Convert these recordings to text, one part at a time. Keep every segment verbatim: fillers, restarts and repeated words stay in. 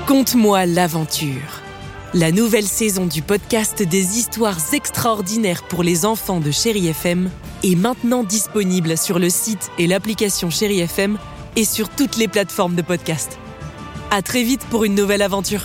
Conte-moi l'aventure. La nouvelle saison du podcast des histoires extraordinaires pour les enfants de Chéri F M est maintenant disponible sur le site et l'application Chéri F M et sur toutes les plateformes de podcast. À très vite pour une nouvelle aventure.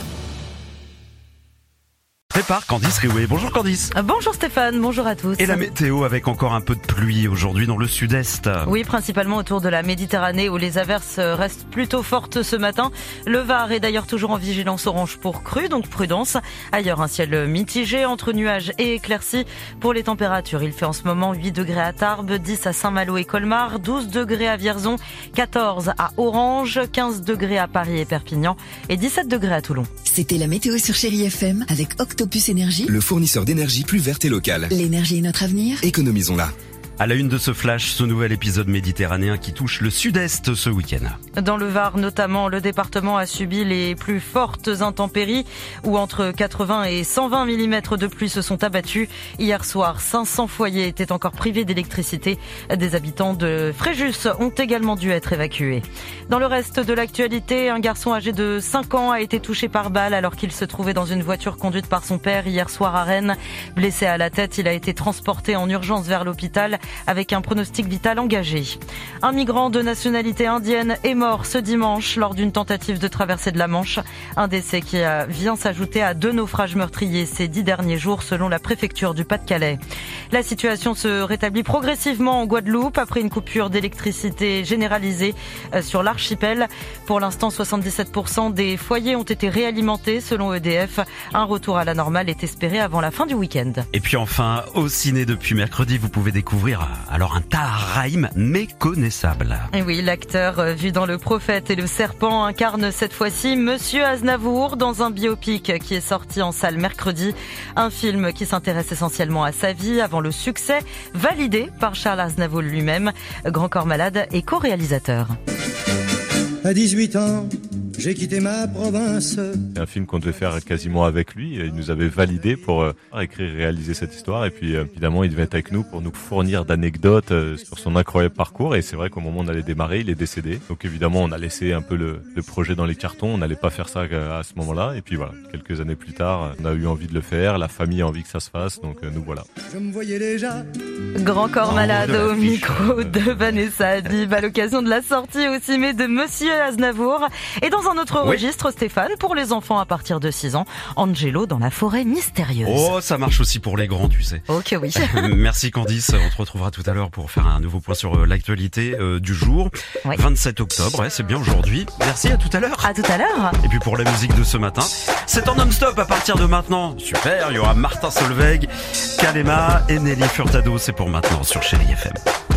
Prépare Candice Riouet. Bonjour Candice. Bonjour Stéphane, bonjour à tous. Et la météo avec encore un peu de pluie aujourd'hui dans le sud-est. Oui, principalement autour de la Méditerranée où les averses restent plutôt fortes ce matin. Le Var est d'ailleurs toujours en vigilance orange pour crue, donc prudence. Ailleurs, un ciel mitigé entre nuages et éclaircies. Pour les températures, il fait en ce moment huit degrés à Tarbes, dix à Saint-Malo et Colmar, douze degrés à Vierzon, quatorze à Orange, quinze degrés à Paris et Perpignan et dix-sept degrés à Toulon. C'était la météo sur Chéri F M avec Octopus Énergie, le fournisseur d'énergie plus verte et locale. L'énergie est notre avenir. Économisons-la. À la une de ce flash, ce nouvel épisode méditerranéen qui touche le sud-est ce week-end. Dans le Var notamment, le département a subi les plus fortes intempéries où entre quatre-vingts et cent vingt millimètres de pluie se sont abattus. Hier soir, cinq cents foyers étaient encore privés d'électricité. Des habitants de Fréjus ont également dû être évacués. Dans le reste de l'actualité, un garçon âgé de cinq ans a été touché par balle alors qu'il se trouvait dans une voiture conduite par son père hier soir à Rennes. Blessé à la tête, il a été transporté en urgence vers l'hôpital avec un pronostic vital engagé. Un migrant de nationalité indienne est mort ce dimanche lors d'une tentative de traversée de la Manche. Un décès qui vient s'ajouter à deux naufrages meurtriers ces dix derniers jours selon la préfecture du Pas-de-Calais. La situation se rétablit progressivement en Guadeloupe après une coupure d'électricité généralisée sur l'archipel. Pour l'instant, soixante-dix-sept pour cent des foyers ont été réalimentés selon E D F. Un retour à la normale est espéré avant la fin du week-end. Et puis enfin, au ciné depuis mercredi, vous pouvez découvrir alors un Tahar Rahim méconnaissable. Et oui, l'acteur vu dans Le Prophète et Le Serpent incarne cette fois-ci Monsieur Aznavour dans un biopic qui est sorti en salle mercredi. Un film qui s'intéresse essentiellement à sa vie avant le succès, validé par Charles Aznavour lui-même, Grand Corps Malade et co-réalisateur. À dix-huit ans, j'ai quitté ma province. C'est un film qu'on devait faire quasiment avec lui. Il nous avait validé pour euh, écrire et réaliser cette histoire. Et puis, euh, évidemment, il devait être avec nous pour nous fournir d'anecdotes euh, sur son incroyable parcours. Et c'est vrai qu'au moment où on allait démarrer, il est décédé. Donc, évidemment, on a laissé un peu le, le projet dans les cartons. On n'allait pas faire ça à, à ce moment-là. Et puis, voilà, quelques années plus tard, on a eu envie de le faire. La famille a envie que ça se fasse. Donc, euh, nous voilà. Je me voyais déjà. Grand Corps Oh, Malade au fiche. micro de Vanessa Adib à l'occasion de la sortie au ciné de Monsieur Aznavour. Et dans un autre Oui. registre, Stéphane, pour les enfants à partir de six ans, Angelo dans la forêt mystérieuse. Oh, ça marche aussi pour les grands, tu sais. Ok, oui. Merci Candice, on te retrouvera tout à l'heure pour faire un nouveau point sur euh, l'actualité euh, du jour. Oui. vingt-sept octobre, ouais, c'est bien aujourd'hui. Merci, à tout à l'heure. À tout à l'heure. Et puis pour la musique de ce matin, c'est en non-stop à partir de maintenant. Super, il y aura Martin Solveig, Kalema et Nelly Furtado, c'est pour maintenant sur Chéri F M.